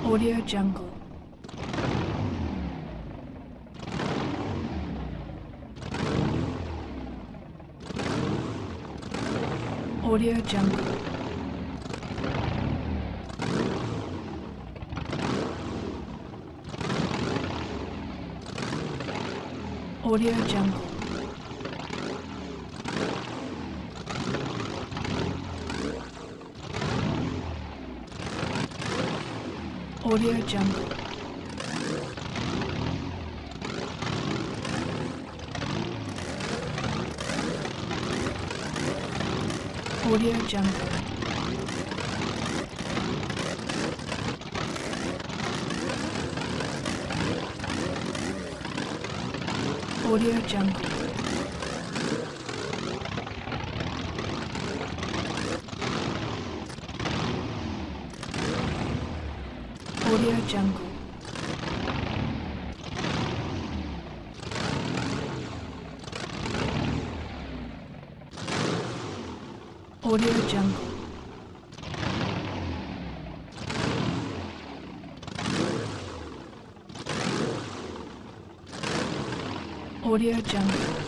Audio Jungle. Audio Jungle. Audio Jungle. Audio Jungle. Audio Jungle. Audio Jungle. Audio Jungle. Audio Jungle. Audio Jungle.